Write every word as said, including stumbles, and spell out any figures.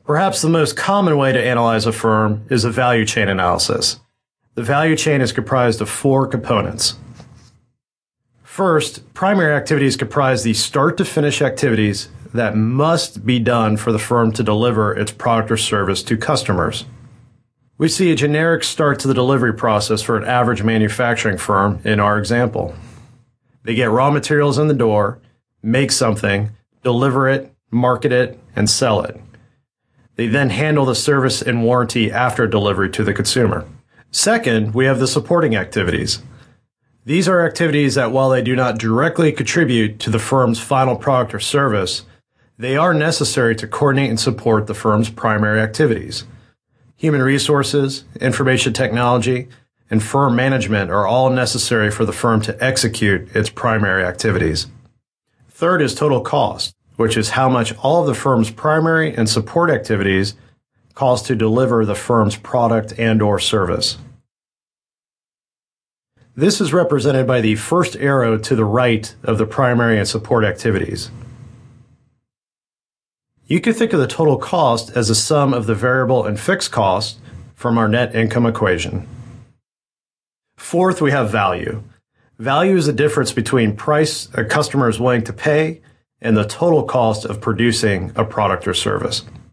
Perhaps the most common way to analyze a firm is a value chain analysis. The value chain is comprised of four components. First, primary activities comprise the start-to-finish activities that must be done for the firm to deliver its product or service to customers. We see a generic start to the delivery process for an average manufacturing firm in our example. They get raw materials in the door, make something, deliver it, market it, and sell it. They then handle the service and warranty after delivery to the consumer. Second, we have the supporting activities. These are activities that, while they do not directly contribute to the firm's final product or service, they are necessary to coordinate and support the firm's primary activities. Human resources, information technology, and firm management are all necessary for the firm to execute its primary activities. Third is total cost, which is how much all of the firm's primary and support activities cost to deliver the firm's product and/or service. This is represented by the first arrow to the right of the primary and support activities. You can think of the total cost as the sum of the variable and fixed costs from our net income equation. Fourth, we have value. Value is the difference between price a customer is willing to pay and the total cost of producing a product or service.